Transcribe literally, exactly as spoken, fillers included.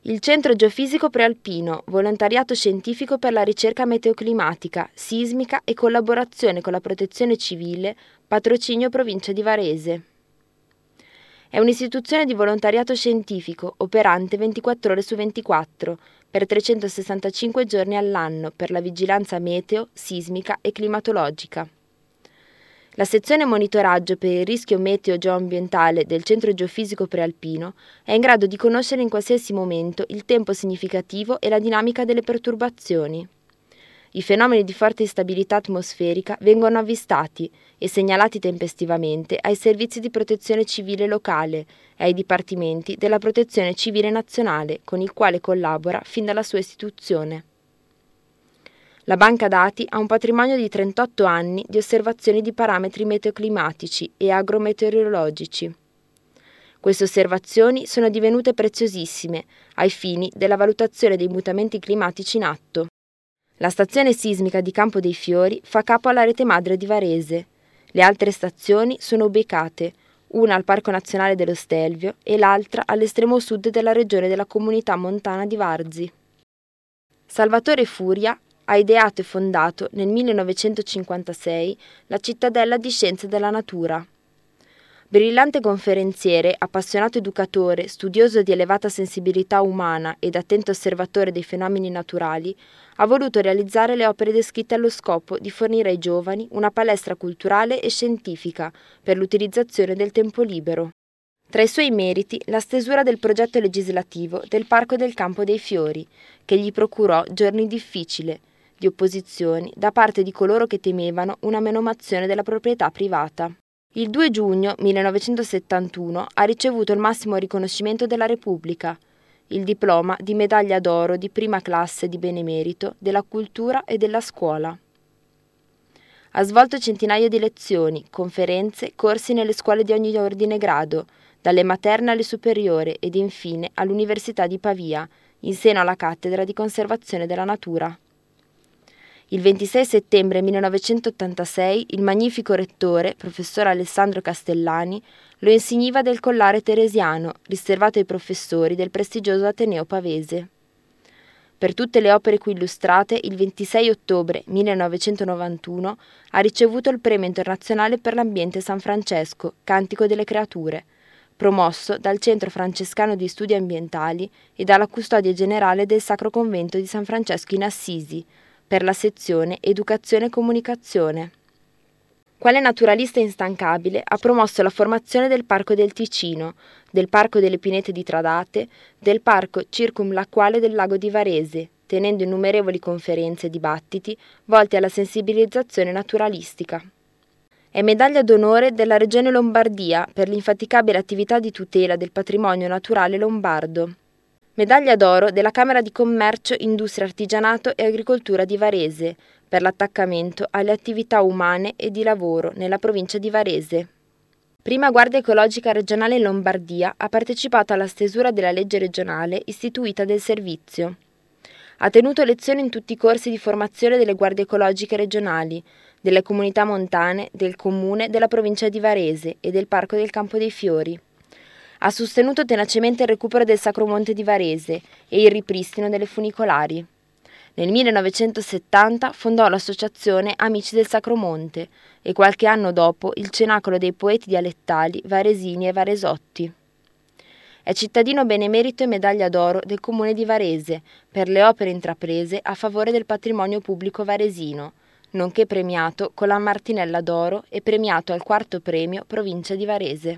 Il Centro Geofisico Prealpino, volontariato scientifico per la ricerca meteoclimatica, sismica e collaborazione con la Protezione Civile, patrocinio Provincia di Varese. È un'istituzione di volontariato scientifico operante ventiquattro ore su ventiquattro, per trecentosessantacinque giorni all'anno per la vigilanza meteo, sismica e climatologica. La sezione monitoraggio per il rischio meteo geoambientale del Centro Geofisico Prealpino è in grado di conoscere in qualsiasi momento il tempo significativo e la dinamica delle perturbazioni. I fenomeni di forte instabilità atmosferica vengono avvistati e segnalati tempestivamente ai servizi di protezione civile locale e ai dipartimenti della Protezione Civile Nazionale, con il quale collabora fin dalla sua istituzione. La banca dati ha un patrimonio di trentotto anni di osservazioni di parametri meteoclimatici e agrometeorologici. Queste osservazioni sono divenute preziosissime ai fini della valutazione dei mutamenti climatici in atto. La stazione sismica di Campo dei Fiori fa capo alla rete madre di Varese. Le altre stazioni sono ubicate, una al Parco Nazionale dello Stelvio e l'altra all'estremo sud della regione della Comunità Montana di Varzi. Salvatore Furia ha ideato e fondato nel millenovecentocinquantasei la Cittadella di Scienze della Natura. Brillante conferenziere, appassionato educatore, studioso di elevata sensibilità umana ed attento osservatore dei fenomeni naturali, ha voluto realizzare le opere descritte allo scopo di fornire ai giovani una palestra culturale e scientifica per l'utilizzazione del tempo libero. Tra i suoi meriti, la stesura del progetto legislativo del Parco del Campo dei Fiori, che gli procurò giorni difficili, di opposizioni da parte di coloro che temevano una menomazione della proprietà privata. Il due giugno millenovecentosettantuno ha ricevuto il massimo riconoscimento della Repubblica, il diploma di medaglia d'oro di prima classe di benemerito della cultura e della scuola. Ha svolto centinaia di lezioni, conferenze, corsi nelle scuole di ogni ordine e grado, dalle materne alle superiori ed infine all'Università di Pavia, in seno alla cattedra di conservazione della natura. Il ventisei settembre millenovecentottantasei il magnifico rettore, professor Alessandro Castellani, lo insigniva del collare teresiano, riservato ai professori del prestigioso Ateneo Pavese. Per tutte le opere qui illustrate, il ventisei ottobre millenovecentonovantuno ha ricevuto il Premio Internazionale per l'Ambiente San Francesco, Cantico delle Creature, promosso dal Centro Francescano di Studi Ambientali e dalla Custodia Generale del Sacro Convento di San Francesco in Assisi, per la sezione Educazione e Comunicazione. Quale naturalista instancabile ha promosso la formazione del Parco del Ticino, del Parco delle Pinete di Tradate, del Parco Circumlacuale del Lago di Varese, tenendo innumerevoli conferenze e dibattiti volti alla sensibilizzazione naturalistica. È medaglia d'onore della Regione Lombardia per l'infaticabile attività di tutela del patrimonio naturale lombardo. Medaglia d'oro della Camera di Commercio, Industria, Artigianato e Agricoltura di Varese per l'attaccamento alle attività umane e di lavoro nella provincia di Varese. Prima Guardia Ecologica Regionale in Lombardia, ha partecipato alla stesura della legge regionale istituita del servizio. Ha tenuto lezioni in tutti i corsi di formazione delle guardie ecologiche regionali, delle comunità montane, del comune, della provincia di Varese e del Parco del Campo dei Fiori. Ha sostenuto tenacemente il recupero del Sacro Monte di Varese e il ripristino delle funicolari. Nel millenovecentosettanta fondò l'associazione Amici del Sacro Monte e qualche anno dopo il Cenacolo dei Poeti Dialettali Varesini e Varesotti. È cittadino benemerito e medaglia d'oro del Comune di Varese per le opere intraprese a favore del patrimonio pubblico varesino, nonché premiato con la Martinella d'oro e premiato al quarto premio Provincia di Varese.